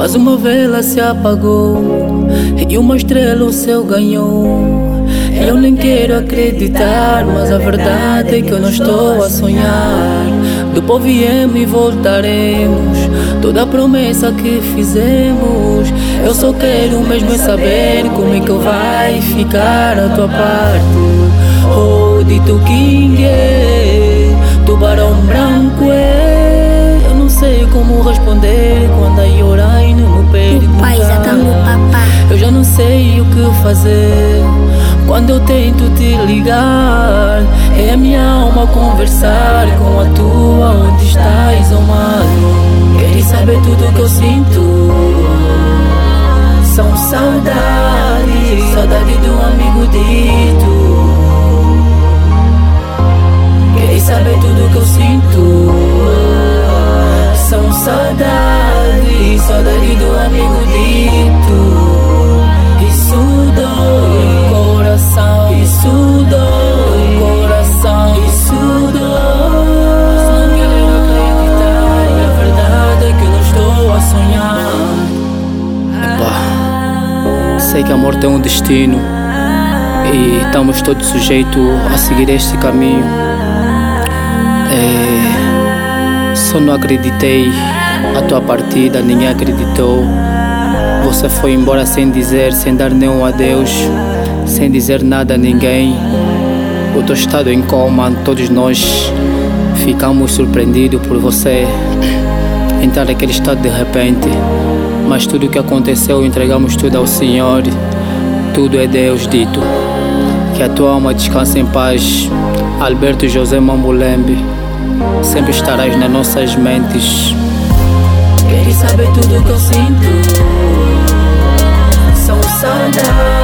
Mas uma vela se apagou e uma estrela o céu ganhou. Eu nem quero acreditar, mas a verdade é que eu não estou a sonhar. Depois viemos e voltaremos, toda a promessa que fizemos. Eu só quero mesmo é saber como é que vai ficar a tua parte. Oh, dito King é, tubarão branco é. Eu não sei como responder quando a chorar e não me perguntar. Eu já não sei o que fazer quando eu tento te ligar. É a minha alma a conversar com a tua. Onde estás, oh mano? Queres saber tudo que eu sinto? São saudades, saudade do amigo dito. Queres saber tudo que eu sinto? São saudades, saudade do amigo dito. Isso dói o coração, isso dói o coração, isso dói. Se não quero acreditar, e a verdade é que eu não estou a sonhar. Epá, sei que a morte é um destino e estamos todos sujeitos a seguir este caminho. Só não acreditei a tua partida, ninguém acreditou. Você foi embora sem dizer, sem dar nenhum adeus, sem dizer nada a ninguém. O teu estado em coma, todos nós ficamos surpreendidos por você entrar naquele estado de repente. Mas tudo o que aconteceu, entregamos tudo ao Senhor. Tudo é Deus dito. Que a tua alma descanse em paz. Alberto José Mambulembe, sempre estarás nas nossas mentes. Queres saber tudo que eu sinto? São saudades.